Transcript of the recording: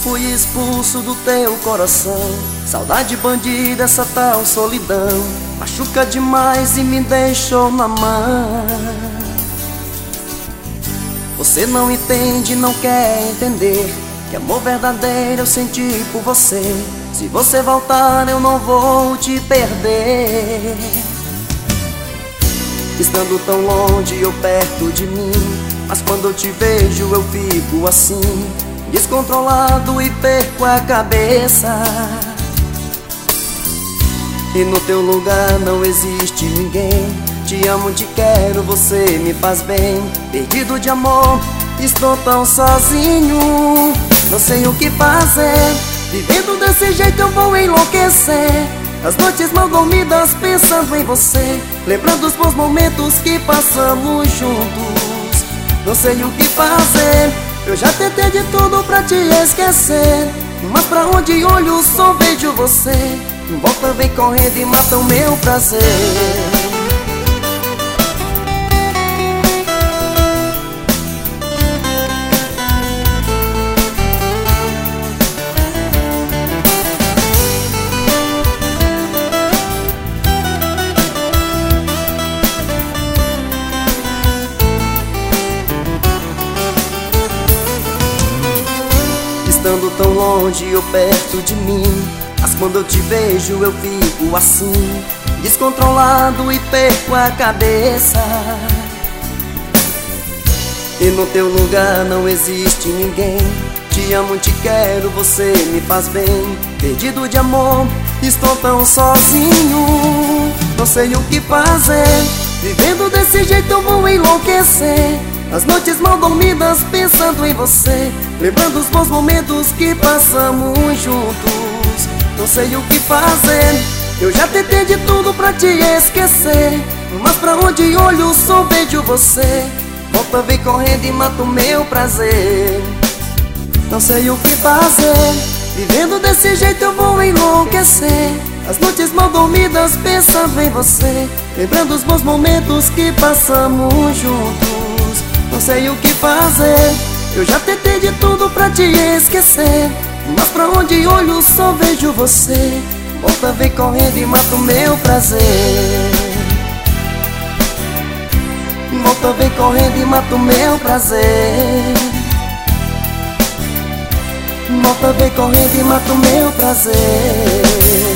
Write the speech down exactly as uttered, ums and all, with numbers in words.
fui expulso do teu coração. Saudade bandida, essa tal solidão machuca demais e me deixou na mão. Você não entende, não quer entender que amor verdadeiro eu senti por você. Se você voltar eu não vou te perder. Estando tão longe ou perto de mim, mas quando eu te vejo eu fico assim, descontrolado e perco a cabeça. E no teu lugar não existe ninguém. Te amo, te quero, você me faz bem. Perdido de amor, estou tão sozinho, não sei o que fazer. Vivendo desse jeito eu vou enlouquecer. As noites mal dormidas pensando em você, lembrando os bons momentos que passamos juntos. Não sei o que fazer, eu já tentei de tudo pra te esquecer, mas pra onde olho só vejo você. Volta, vem correndo e mata o meu prazer. Estando tão longe ou perto de mim, mas quando eu te vejo eu fico assim, descontrolado e perco a cabeça. E no teu lugar não existe ninguém. Te amo, te quero, você me faz bem. Perdido de amor, estou tão sozinho, não sei o que fazer. Vivendo desse jeito eu vou enlouquecer. As noites mal dormidas pensando em você, lembrando os bons momentos que passamos juntos. Não sei o que fazer, eu já tentei de tudo pra te esquecer, mas pra onde olho só vejo você. Volta, vem correndo e mata o meu prazer. Não sei o que fazer, vivendo desse jeito eu vou enlouquecer. As noites mal dormidas pensando em você, lembrando os bons momentos que passamos juntos. Não sei o que fazer, eu já tentei de tudo pra te esquecer, mas pra onde olho só vejo você. Volta, vem correndo e mata o meu prazer. Volta, vem correndo e mata o meu prazer. Volta, vem correndo e mata o meu prazer.